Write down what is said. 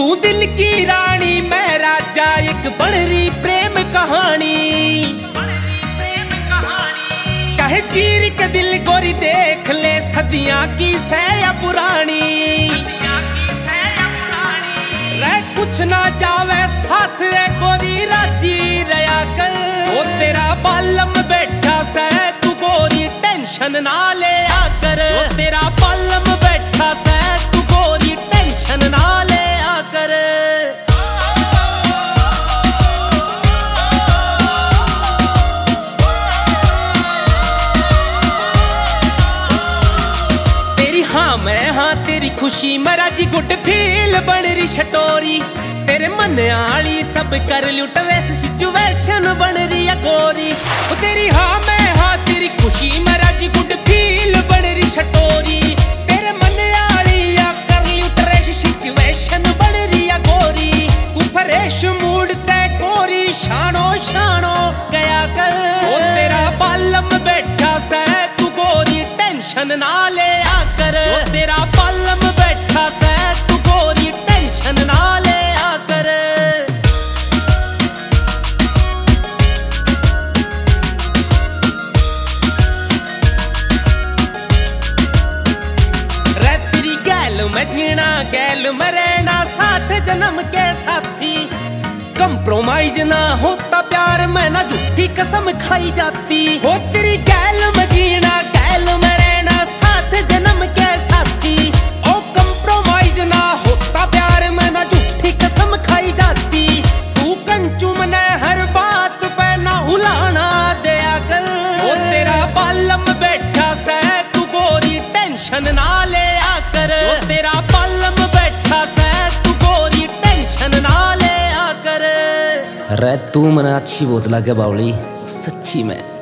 तू दिल की रानी मैं राजा, एक बन रही प्रेम कहानी। चाहे चीर के दिल गोरी देख ले, सदियां की सैया पुरानी। रह कुछ ना जावे साथ है गोरी, राजी रया कर। वो तेरा बालम बैठा से तू गोरी, टेंशन ना ले आकर। वो तेरा बालम बैठा से तू गोरी, टेंशन ना ले आकर। तेरी हाँ मैं हाँ, तेरी खुशी मेरा जी गुड फील बन रही छटोरी। तेरे मन आली सब कर लुट वैसे सिचुएशन बन रही है गोरी। तेरी हाँ मैं हाँ, तेरी खुशी मेरा जी गुड फील बन रही छटोरी। तेरे मन आली या कर लुट वैसे सिचुएशन बन रही है गोरी। तू फ्रेश मूड ते गोरी, शानो शानो गया कर। वो तेरा बालम बैठा से तू गोरी, टेंशन ना ले आकर। वो तेरा बालम बैठा से तू गोरी, टेंशन ना ले आकर। रे तेरी गैल में जीना, गैल में रहना, साथ जन्म के साथी। कंप्रोमाइज ना होता प्यार में, ना झूठी कसम खाई जाती। हो तेरी गैल में जीना, गैल में रहना, साथ जन्म के साथी। ओ कंप्रोमाइज ना होता प्यार में, ना झूठी कसम खाई जाती। तू कंचू मने हर बात पे ना हुलाना दया कर। ओ तेरा बालम बैठा से तू गोरी, टेंशन ना ले आकर। ओ तेरा बालम बैठा से तू गोरी, टेंशन ना ले आकर। रे तू मने अच्छी बहुत लगे बावली, सच्ची में।